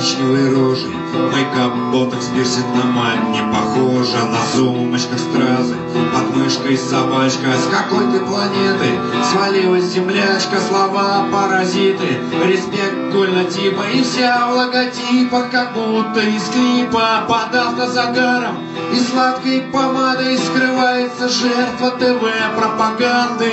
коричневой рожей, мейкап, ботокс, пирсинг на мать не похожа. На сумочках стразы, под мышкой собачка. С какой ты планеты свалилась землячка? Слова паразиты, респект гольнотипа. И вся в логотипах, как будто из клипа. Под автозагаром и сладкой помадой скрывается жертва ТВ-пропаганды.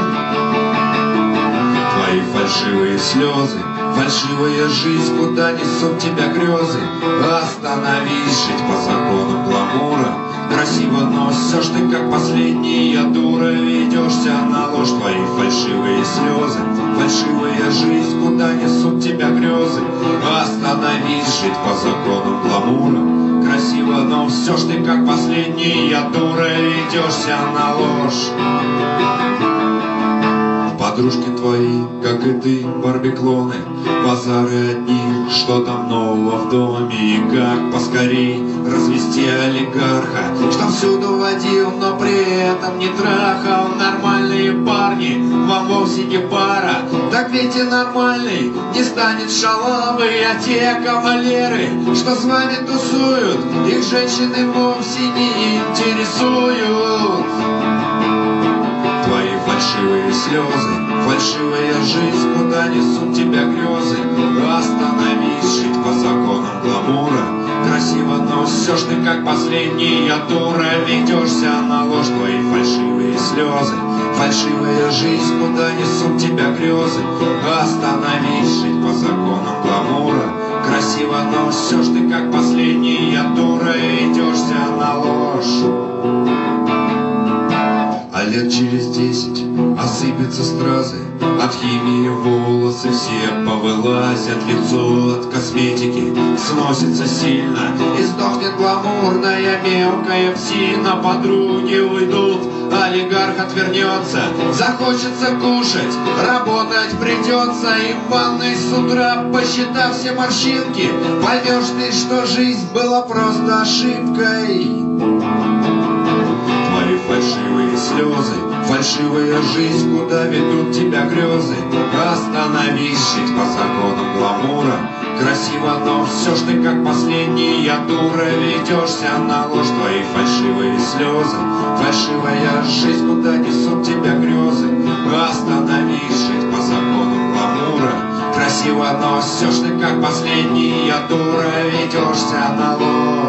Твои фальшивые слезы, фальшивая жизнь, куда несут тебя грезы. Остановись, жить по законам гламура. Красиво носишь ты, как последняя дура. Ведешься на ложь, твои фальшивые слезы, фальшивая жизнь, куда несут тебя грезы. Остановись, жить по законам гламура. Красиво, но все ж ты, как последняя дура. Ведешься на ложь. Подружки твои, как и ты, барби-клоны, базары одни, что там нового в доме. И как поскорей развести олигарха, что всюду водил, но при этом не трахал. Нормальные парни вам вовсе не пара, так ведь и нормальный не станет шалавой. А те кавалеры, что с вами тусуют, их женщины вовсе не интересуют. Твои фальшивые слезы, фальшивая жизнь, куда несут тебя грезы. Остановись, жить по законам гламура. Красиво, но все ж ты, как последняя дура. Ведешься на ложь, твои фальшивые слезы, фальшивая жизнь, куда несут тебя грезы. Остановись, жить по законам гламура. Красиво, но все ж ты, как последняя дура. Ведешься на ложь. А лет через 10 осыпятся стразы, от химии волосы все повылазят, лицо от косметики сносится сильно, и сдохнет гламурная мелкая псина. Подруги уйдут, олигарх отвернется, захочется кушать, работать придется. И в ванной с утра, посчитав все морщинки, поймешь ты, что жизнь была просто ошибкой. Твои фальшивые слезы, фальшивая жизнь, куда ведут тебя грезы. Остановись, жить по законам гламура. Красиво, но все ж ты, как последняя дура. Ведешься на ложь, твои фальшивые слезы, фальшивая жизнь, куда несут тебя грезы. Остановись, жить по законам гламура. Красиво, но все ж ты, как последняя дура. Ведешься на ложь.